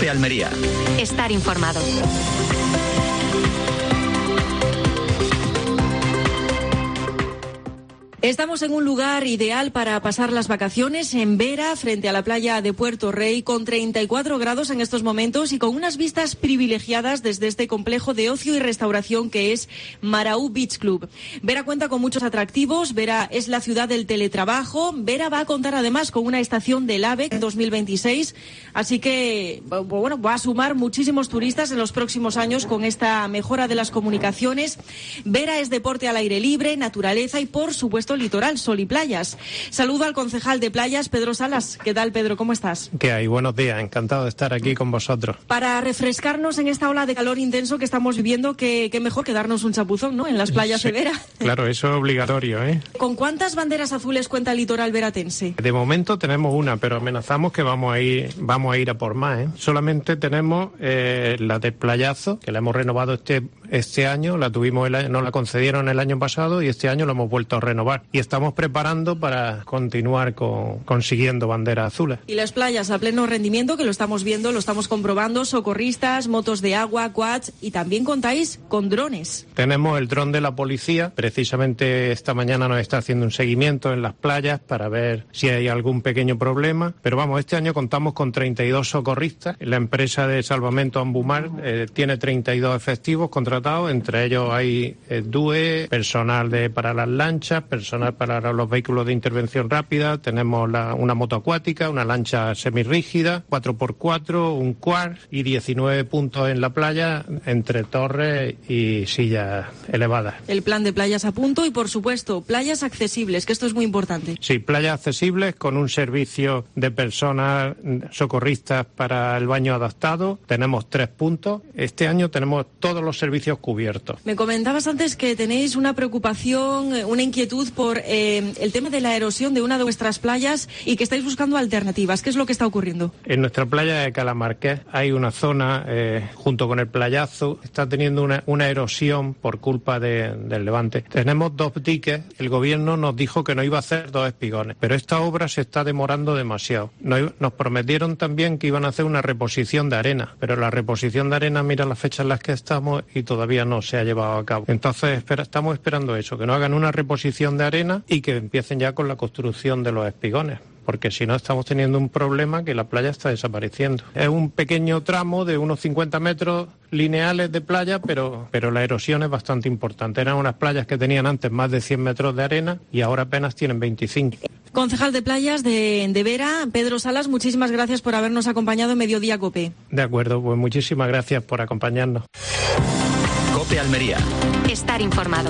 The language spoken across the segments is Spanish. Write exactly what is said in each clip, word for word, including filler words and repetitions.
COPE Almería. Estar informado. Estamos en un lugar ideal para pasar las vacaciones, en Vera, frente a la playa de Puerto Rey, con treinta y cuatro grados en estos momentos y con unas vistas privilegiadas desde este complejo de ocio y restauración que es Maraú Beach Club. Vera cuenta con muchos atractivos. Vera es la ciudad del teletrabajo. Vera va a contar además con una estación del AVE en dos mil veintiséis, así que bueno, va a sumar muchísimos turistas en los próximos años con esta mejora de las comunicaciones. Vera es deporte al aire libre, naturaleza y, por supuesto, litoral, sol y playas. Saludo al concejal de playas, Pedro Salas. ¿Qué tal, Pedro? ¿Cómo estás? ¿Qué hay? Buenos días. Encantado de estar aquí con vosotros. Para refrescarnos en esta ola de calor intenso que estamos viviendo, qué, qué mejor que darnos un chapuzón, ¿no?, en las playas sí, de Vera. Claro, eso es obligatorio, ¿eh? ¿Con cuántas banderas azules cuenta el litoral veratense? De momento tenemos una, pero amenazamos que vamos a ir, vamos a ir a por más, ¿eh? Solamente tenemos eh, la del playazo, que la hemos renovado este este año, la tuvimos el, nos la concedieron el año pasado y este año la hemos vuelto a renovar. Y estamos preparando para continuar con, consiguiendo banderas azules. Y las playas a pleno rendimiento, que lo estamos viendo, lo estamos comprobando, socorristas, motos de agua, quads, y también contáis con drones. Tenemos el dron de la policía, precisamente esta mañana nos está haciendo un seguimiento en las playas para ver si hay algún pequeño problema, pero vamos, este año contamos con treinta y dos socorristas. La empresa de salvamento Ambumar eh, tiene treinta y dos efectivos contratados, entre ellos hay eh, D U E, personal de, para las lanchas, personal para los vehículos de intervención rápida, tenemos la, una moto acuática, una lancha semirrígida, cuatro por cuatro, un quad y diecinueve puntos en la playa entre torres y sillas elevadas. El plan de playas a punto y, por supuesto, playas accesibles, que esto es muy importante. Sí, playas accesibles con un servicio de personas socorristas para el baño adaptado. Tenemos tres puntos. Este año tenemos todos los servicios cubiertos. Me comentabas antes que tenéis una preocupación, una inquietud por eh, el tema de la erosión de una de vuestras playas y que estáis buscando alternativas. ¿Qué es lo que está ocurriendo? En nuestra playa de Calamarqués hay una zona, eh, junto con el playazo, está teniendo una, una erosión por culpa de, del levante. Tenemos dos diques. El gobierno nos dijo que nos iba a hacer dos espigones, pero esta obra se está demorando demasiado. Nos, nos prometieron también que iban a hacer una reposición de arena, pero la reposición de arena, mira las fechas en las que estamos y todavía no se ha llevado a cabo. Entonces espera, estamos esperando eso, que nos hagan una reposición de arena y que empiecen ya con la construcción de los espigones, porque si no estamos teniendo un problema que la playa está desapareciendo. Es un pequeño tramo de unos cincuenta metros lineales de playa, pero, pero la erosión es bastante importante. Eran unas playas que tenían antes más de cien metros de arena y ahora apenas tienen veinticinco. Concejal de Playas de, de Vera, Pedro Salas, muchísimas gracias por habernos acompañado en Mediodía COPE. De acuerdo, pues muchísimas gracias por acompañarnos. COPE Almería. Estar informado.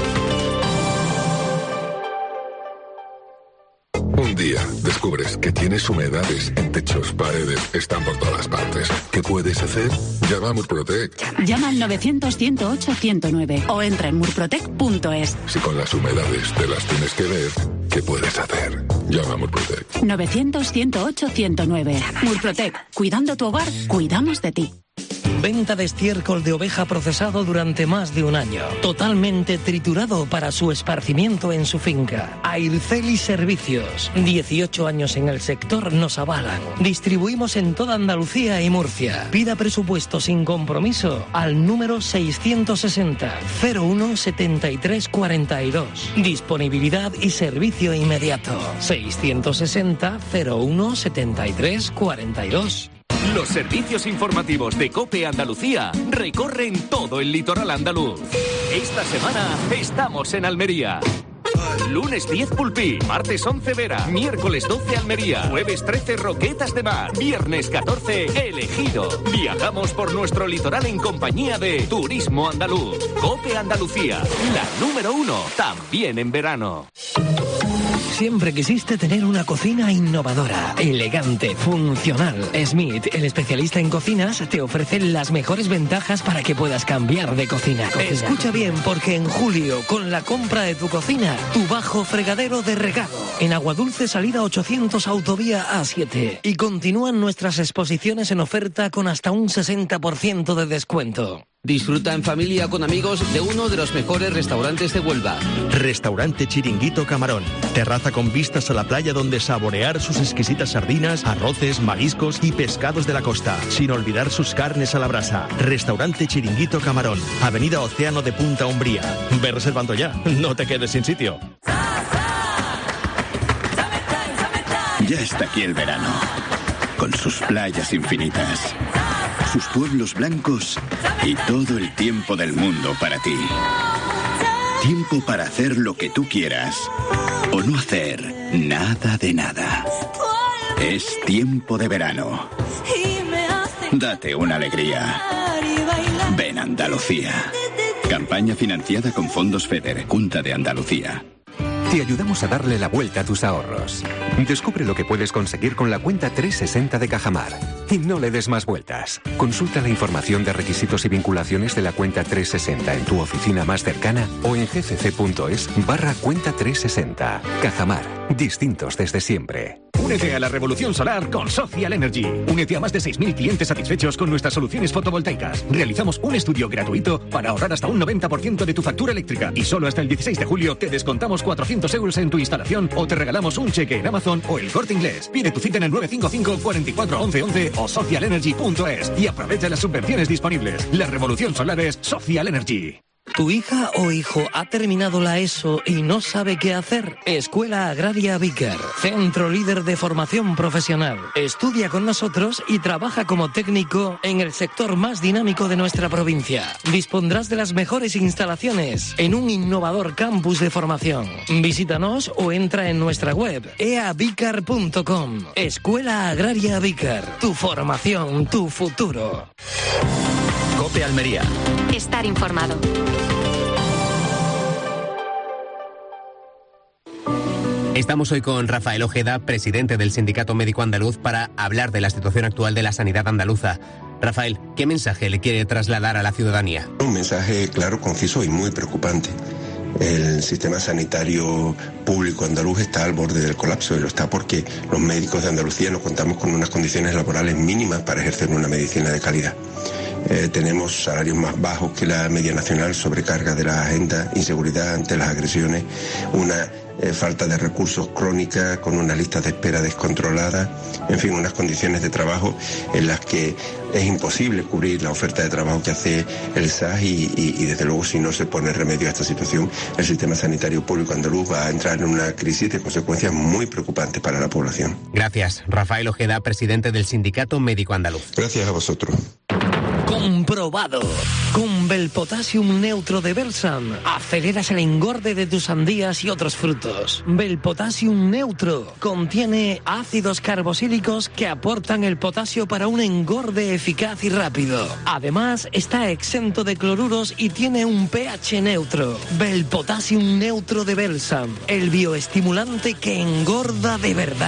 Un día descubres que tienes humedades en techos, paredes, están por todas partes. ¿Qué puedes hacer? Llama a Murprotec. Llama al novecientos, ciento ocho, ciento nueve o entra en murprotec punto es. Si con las humedades te las tienes que ver, ¿qué puedes hacer? Llama a Murprotec. novecientos, ciento ocho, ciento nueve. Murprotec. Cuidando tu hogar, cuidamos de ti. Venta de estiércol de oveja procesado durante más de un año. Totalmente triturado para su esparcimiento en su finca. Airceli Servicios. dieciocho años en el sector nos avalan. Distribuimos en toda Andalucía y Murcia. Pida presupuesto sin compromiso al número seiscientos sesenta, cero uno, setenta y tres cuarenta y dos. Disponibilidad y servicio inmediato. seiscientos sesenta, cero uno, setenta y tres cuarenta y dos. Los servicios informativos de COPE Andalucía recorren todo el litoral andaluz. Esta semana estamos en Almería. Lunes diez Pulpí, martes once Vera, miércoles doce Almería, jueves trece Roquetas de Mar, viernes catorce El Ejido. Viajamos por nuestro litoral en compañía de Turismo Andaluz. COPE Andalucía, la número uno, también en verano. Siempre quisiste tener una cocina innovadora, elegante, funcional. Smith, el especialista en cocinas, te ofrece las mejores ventajas para que puedas cambiar de cocina. cocina. Escucha bien, porque en julio, con la compra de tu cocina, tu bajo fregadero de regalo, en Aguadulce salida ochocientos autovía A siete. Y continúan nuestras exposiciones en oferta con hasta un sesenta por ciento de descuento. Disfruta en familia o con amigos de uno de los mejores restaurantes de Huelva. Restaurante Chiringuito Camarón. Terraza con vistas a la playa donde saborear sus exquisitas sardinas, arroces, mariscos y pescados de la costa. Sin olvidar sus carnes a la brasa. Restaurante Chiringuito Camarón. Avenida Océano de Punta Umbría. Ve reservando ya. No te quedes sin sitio. Ya está aquí el verano. Con sus playas infinitas, sus pueblos blancos y todo el tiempo del mundo para ti. Tiempo para hacer lo que tú quieras o no hacer nada de nada. Es tiempo de verano. Date una alegría. Ven Andalucía. Campaña financiada con fondos FEDER, Junta de Andalucía. Te ayudamos a darle la vuelta a tus ahorros. Descubre lo que puedes conseguir con la cuenta trescientos sesenta de Cajamar. Y no le des más vueltas. Consulta la información de requisitos y vinculaciones de la cuenta trescientos sesenta en tu oficina más cercana o en gcc.es barra cuenta trescientos sesenta. Cajamar. Distintos desde siempre. Únete a la revolución solar con Social Energy. Únete a más de seis mil clientes satisfechos con nuestras soluciones fotovoltaicas. Realizamos un estudio gratuito para ahorrar hasta un noventa por ciento de tu factura eléctrica. Y solo hasta el dieciséis de julio te descontamos cuatrocientos euros en tu instalación o te regalamos un cheque en Amazon o El Corte Inglés. Pide tu cita en el nueve cinco cinco, cuatro cuatro, once once o social energy punto es y aprovecha las subvenciones disponibles. La revolución solar es Social Energy. ¿Tu hija o hijo ha terminado la ESO y no sabe qué hacer? Escuela Agraria Vícar, centro líder de formación profesional. Estudia con nosotros y trabaja como técnico en el sector más dinámico de nuestra provincia. Dispondrás de las mejores instalaciones en un innovador campus de formación. Visítanos o entra en nuestra web e a vicar punto com. Escuela Agraria Vícar, tu formación, tu futuro. COPE Almería. Estar informado. Estamos hoy con Rafael Ojeda, presidente del Sindicato Médico Andaluz, para hablar de la situación actual de la sanidad andaluza. Rafael, ¿qué mensaje le quiere trasladar a la ciudadanía? Un mensaje claro, conciso y muy preocupante. El sistema sanitario público andaluz está al borde del colapso y lo está porque los médicos de Andalucía no contamos con unas condiciones laborales mínimas para ejercer una medicina de calidad. Eh, tenemos salarios más bajos que la media nacional, sobrecarga de la agenda, inseguridad ante las agresiones, una eh, falta de recursos crónica con unas listas de espera descontroladas, en fin, unas condiciones de trabajo en las que es imposible cubrir la oferta de trabajo que hace el S A S y, y, y desde luego si no se pone remedio a esta situación, el sistema sanitario público andaluz va a entrar en una crisis de consecuencias muy preocupantes para la población. Gracias. Rafael Ojeda, presidente del Sindicato Médico Andaluz. Gracias a vosotros. Comprobado. Con Belpotasium Neutro de Belsam aceleras el engorde de tus sandías y otros frutos. Belpotasium Neutro contiene ácidos carboxílicos que aportan el potasio para un engorde eficaz y rápido. Además, está exento de cloruros y tiene un pH neutro. Belpotasium Neutro de Belsam, el bioestimulante que engorda de verdad.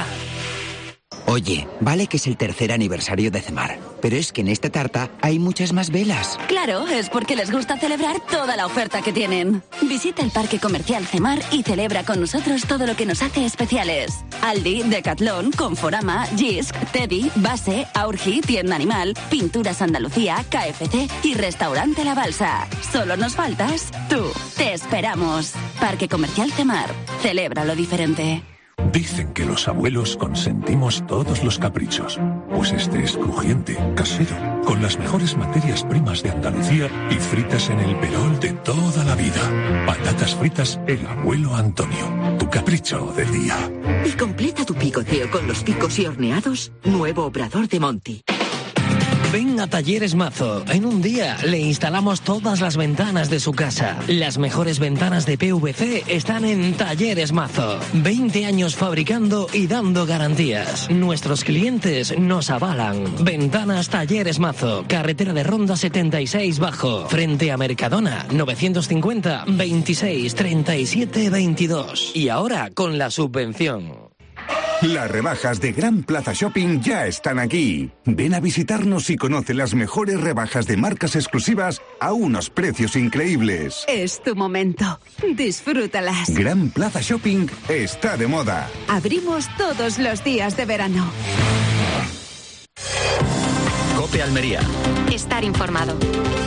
Oye, vale que es el tercer aniversario de Cemar, pero es que en esta tarta hay muchas más velas. Claro, es porque les gusta celebrar toda la oferta que tienen. Visita el Parque Comercial Cemar y celebra con nosotros todo lo que nos hace especiales. Aldi, Decathlon, Conforama, Jysk, Teddy, Base, Aurgi, Tienda Animal, Pinturas Andalucía, K F C y Restaurante La Balsa. Solo nos faltas tú. Te esperamos. Parque Comercial Cemar. Celebra lo diferente. Dicen que los abuelos consentimos todos los caprichos, pues este es crujiente, casero, con las mejores materias primas de Andalucía y fritas en el perol de toda la vida. Patatas fritas El Abuelo Antonio, tu capricho del día. Y completa tu picoteo con los picos y horneados, nuevo Obrador de Monti. Ven a Talleres Mazo. En un día le instalamos todas las ventanas de su casa. Las mejores ventanas de P V C están en Talleres Mazo. veinte años fabricando y dando garantías. Nuestros clientes nos avalan. Ventanas Talleres Mazo. Carretera de Ronda setenta y seis Bajo. Frente a Mercadona. novecientos cincuenta, veintiséis, treinta y siete, veintidós. Y ahora con la subvención. Las rebajas de Gran Plaza Shopping ya están aquí. Ven a visitarnos y conoce las mejores rebajas de marcas exclusivas a unos precios increíbles. Es tu momento. Disfrútalas. Gran Plaza Shopping está de moda. Abrimos todos los días de verano. COPE Almería. Estar informado.